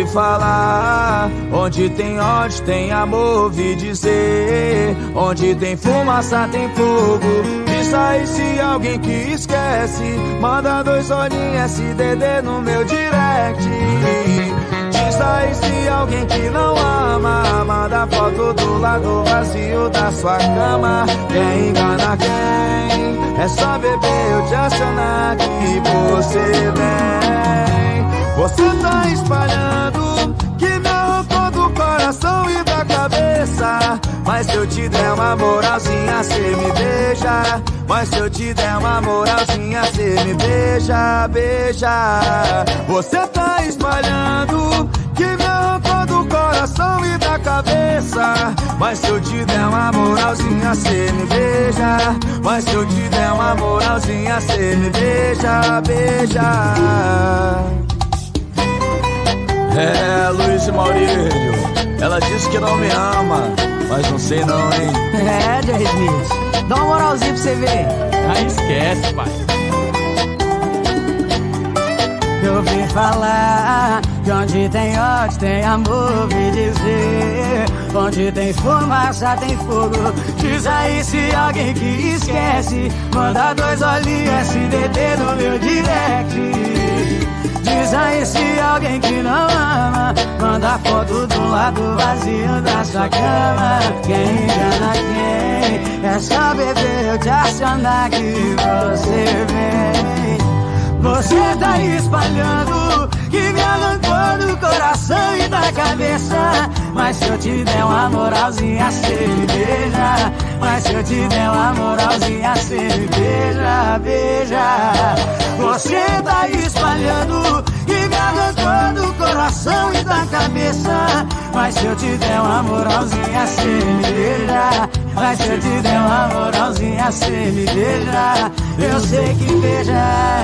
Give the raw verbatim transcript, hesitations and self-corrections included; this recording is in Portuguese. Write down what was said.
ouvi falar. Onde tem ódio, tem amor, ouvi dizer. Onde tem fumaça, tem fogo. Diz aí se alguém que esquece. Manda dois olhinhos S D D no meu direct. Diz aí se alguém que não ama. Manda foto do lado vazio da sua cama. Quem engana quem? É só beber eu te acionar que você vem. Você tá espalhando que me arrancou do coração e da cabeça. Mas se eu te der uma moralzinha, cê me beija. Mas se eu te der uma moralzinha, cê me beija, beija. Você tá espalhando que me arrancou do coração e da cabeça. Mas se eu te der uma moralzinha, cê me beija. Mas se eu te der uma moralzinha, cê me beija, beija. É, Luiz e Maurílio, ela disse que não me ama, mas não sei não, hein? É, Jerry Smith, dá uma moralzinha pra você ver. Aí esquece, pai. Eu ouvi falar que onde tem ódio tem amor, ouvi dizer. Onde tem fumaça tem fogo. Diz aí se alguém que esquece. Manda dois olhinhos S D D no meu direct. Diz aí se alguém que não ama. Manda foto do lado vazio da sua cama. Quem engana quem? É só beber eu te acionar que você vem. Você tá espalhando que me arrancou do coração e da cabeça. Mas se eu te der uma moralzinha, cê me beija. Mas se eu te der uma moralzinha, cê me beija, beija. Você tá espalhando que me arrancou do coração e da cabeça. Mas se eu te der uma moralzinha, cê me beija. Mas se eu te der uma moralzinha, cê me beija. Eu sei que beija.